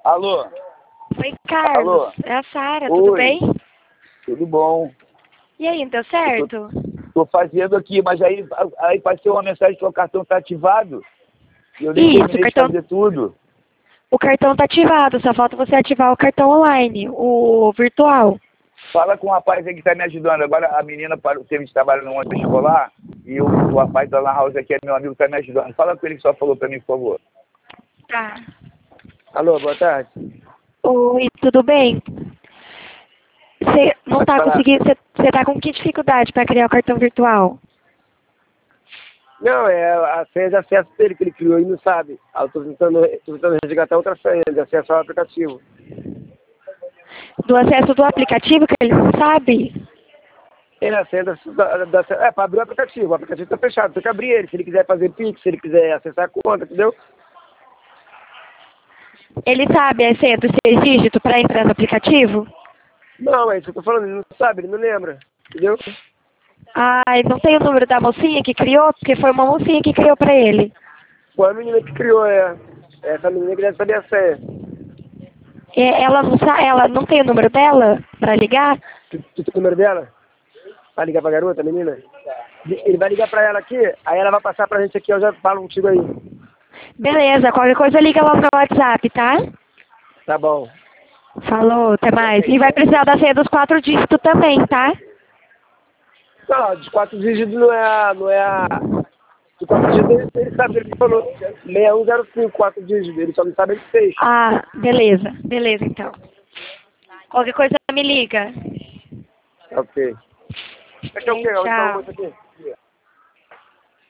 Alô? Oi, Carlos. Alô? É a Sara, tudo Oi. bem? Tudo bom? E aí, não deu certo? Tô fazendo aqui, mas aí passou uma mensagem que o cartão tá ativado. E eu nem Isso, terminei de fazer tudo. o cartão tá ativado, só falta você ativar o cartão online, o virtual. Fala com o rapaz aí que tá me ajudando. Agora a menina teve de trabalhar no ônibus escolar e o rapaz da Lan House aqui é meu amigo, tá me ajudando. Fala com ele que só falou pra mim, por favor. Tá. Alô, boa tarde. Oi, tudo bem? Você não Pode tá falar. conseguindo, você tá com que dificuldade para criar o cartão virtual? Não, é a senha de acesso dele que ele criou e não sabe. Eu tô tentando resgatar outra senha de acesso ao aplicativo. Do acesso do aplicativo que ele não sabe? É a senha para abrir o aplicativo tá fechado, tem que abrir ele, se ele quiser fazer Pix, se ele quiser acessar a conta, entendeu? Ele sabe a senha dos 6 dígitos para entrar no aplicativo? Não, é isso que eu tô falando, ele não sabe, ele não lembra, entendeu? Ai, não tem o número da mocinha que criou? Porque foi uma mocinha que criou para ele. Foi a menina que criou, essa menina que deve saber a senha. Ela não tem o número dela para ligar? Tu tem o número dela? Vai ligar pra garota, menina? Ele vai ligar pra ela aqui, aí ela vai passar pra gente aqui, eu já falo contigo aí. Beleza, qualquer coisa liga lá no meu WhatsApp, tá? Tá bom. Falou, até mais. E vai precisar da senha dos 4 dígitos também, tá? Não, dos 4 dígitos não é a... Dos 4 dígitos ele sabe, ele falou 6105, 4 dígitos, ele só não sabe de 6. Ah, beleza. Beleza, então. Qualquer coisa me liga. Ok. Aqui é o quê? Onde tá o Tchau. moço aqui?